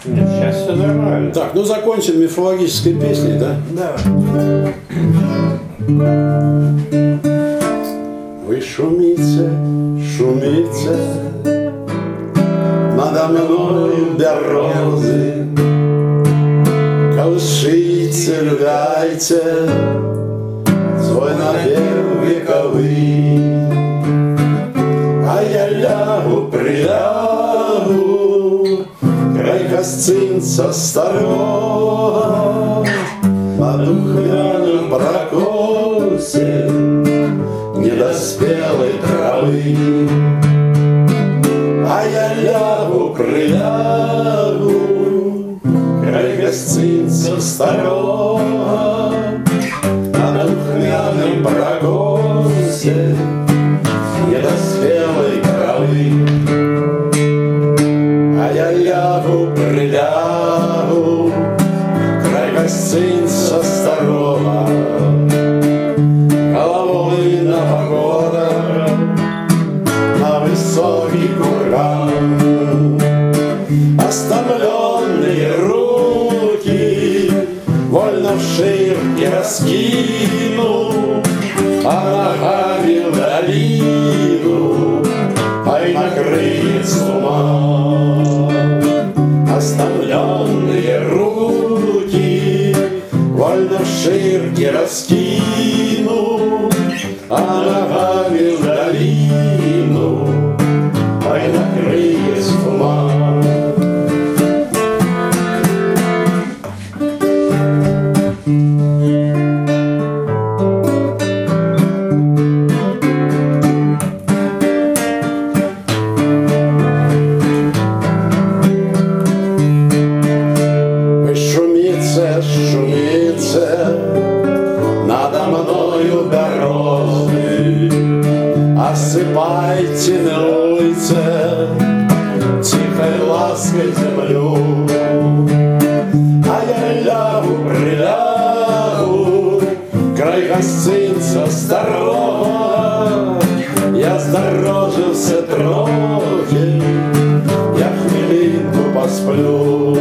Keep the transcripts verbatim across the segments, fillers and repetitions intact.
Нет, сейчас все нормально. Так, ну закончим мифологической песней, да? Да. Вы шумите, шумите надо мною березы, колышите, рыдайте свой напев вековый. А я лягу, прилягу, край гостинца старого, по духмяном прокосе недоспелой травы. А я лягу, прилягу, край гостинца старого, на духмяном прокосе недоспелой травы. А я лягу, прилягу, край гостинца старого, головой на погодах, на высокий курган. Оставленные руки вольно в ширке раскину, а ногами в долину, ай накрыет с ума. Оставленные руки вольно в ширке раскину, а ногами в долину, ай накрыет с ума. Осыпайте, милуйте тихой лаской землю. А я лягу, прилягу, край гостинца старого, я здорожился трохи, я хмелинку посплю.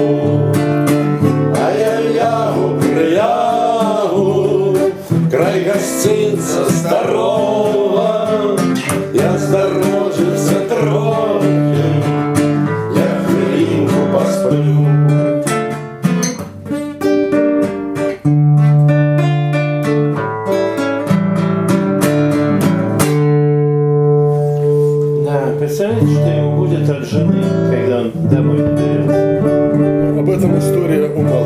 А я лягу, прилягу, край гостинца старого, я здорожился трохи, я хмелинку посплю. Да, представляете, что ему будет от жены, когда он домой доберется? Об этом история умалчивает.